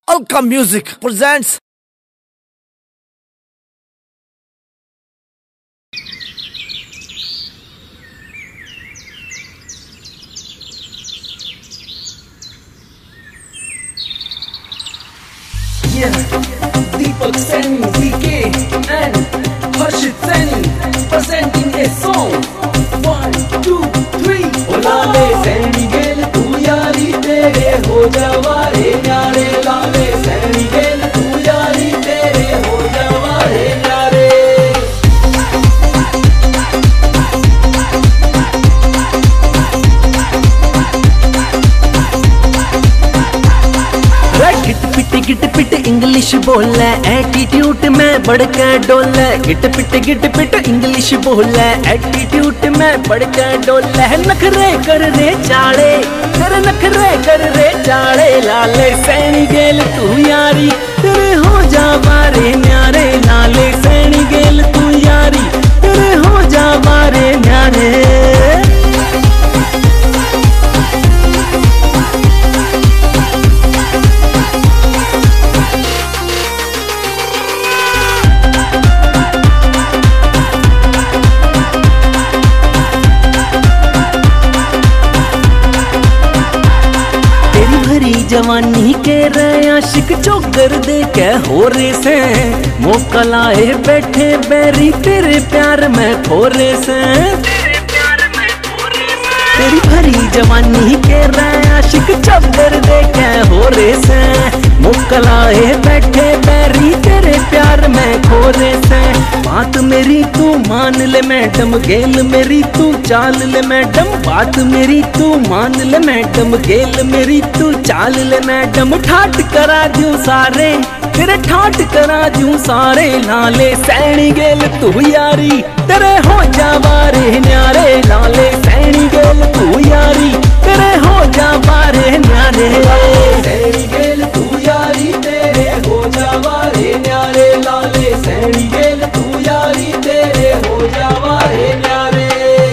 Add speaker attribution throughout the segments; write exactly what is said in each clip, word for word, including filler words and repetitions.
Speaker 1: Alka Music presents
Speaker 2: Yeah, Deepak Sani, D K and Harshit Sani presenting a song. One, two, three. O laale Sani gel tu yaari tere ho jaware nyare. Laale Sani gel tu yaari tere ho jaware nyare.
Speaker 3: गिट पिट गिट पिट English बोले attitude में बढ़ के डोले। गिट पिट गिट पिट इंग्लिश बोले एटीट्यूड में बढ़ के डोले। नखरे कर रे चाड़े कर नखरे कर रे चाड़े। लाले सैनी गेल तू यारी तेरे हो जा बारे न्यारे। लाले सैनी गेल तू यारी तेरे हो जा बारे न्यारे। जवानी के रे आशिक चौकर दे के हो रे से मौका लाए बैठे बैरी तेरे प्यार में खोरे से। तेरी भरी जवानी के रे आशिक चौकर दे के हो रे से मौका लाए बैठे बैरी तेरे प्यार में खोरे से। बात मेरी तू मान ले मैडम गेल मेरी तू चाल ले मैडम। बात मेरी तू मान ले मैडम गेल मेरी तू चाल ले मैडम। ठाट करा दूं सारे तेरे ठाट करा दूं सारे। लाले सैनी गेल तू यारी तेरे हो जा बारे न्यारे। लाले सैनी गेल तू यारी तेरे हो जा बारे न्यारे।
Speaker 2: सैनी गेल तू यारी तेरे हो जा बारे न्यारे। लाले सैनी गेल तू यारी तेरे हो जा बारे न्यारे।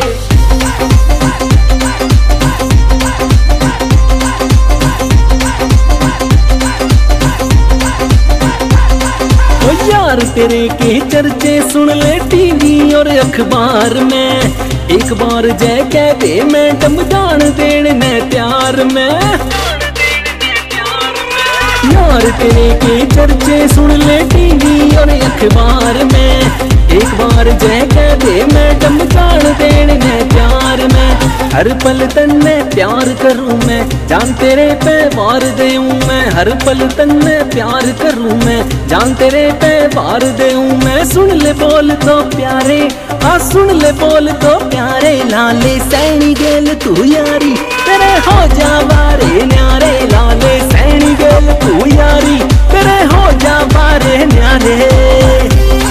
Speaker 3: यार तेरे के चर्चे सुन ले टीवी और अखबार में। एक बार जय कह दे मैडम जान देने में प्यार में। यार तेरे के चर्चे सुन ले टीवी और अखबार में। एक बार जय कह दे मैडम जान देने में प्यार में। हर पल तन्ने प्यार करूं मैं जान तेरे पे वार देऊं मैं। हर पल तन्ने प्यार करूं मैं जान तेरे पे वार देऊं मैं। सुन ले बोल तो प्यारे हाँ सुन ले बोल तो प्यारे। लाले सैनी गेल तू यारी तेरे हो जा बारे न्यारे। लाले सैनी गेल तू यारी तेरे हो जा बारे न्यारे।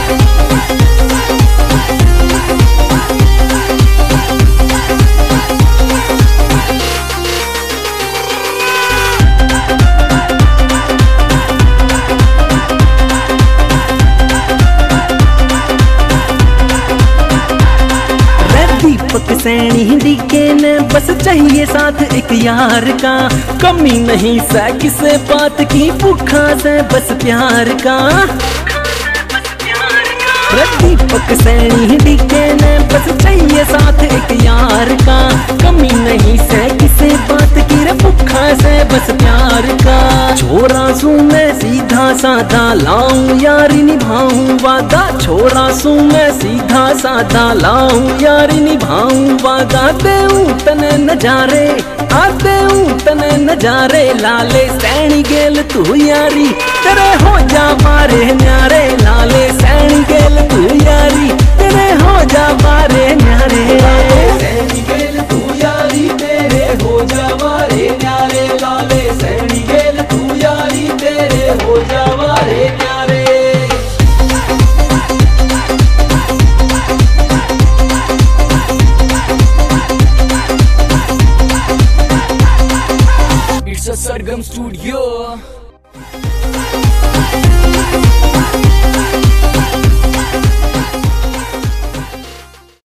Speaker 3: दीपक सैनी डीके ने बस चाहिए साथ एक यार का। कमी नहीं सा किसे बात की भूखा से बस प्यार का। दीपक सैनी डीके ने बस चाहिए साथ एक यार का। कमी नहीं से किसे बात की रे भूखा से बस प्यार का। छोरा सू मैं सीधा साधा लाऊं यारी निभाऊं वादा। छोरा सू मैं सीधा साधा लाऊं यारी निभाऊं वादा। देऊं तने नजारे आ देऊं तने नजारे। लाले सैनी गेल तू यारी तेरे हो जा बारे न्यारे। लाले सैनी गेल तू यारी तेरे हो जा बारे न्यारे।
Speaker 2: सैनी गेल तू यारी तेरे हो जा बारे न्यारे। लाले सैनी गेल तू यारी तेरे हो जा बारे न्यारे। It's a Sargam Studio.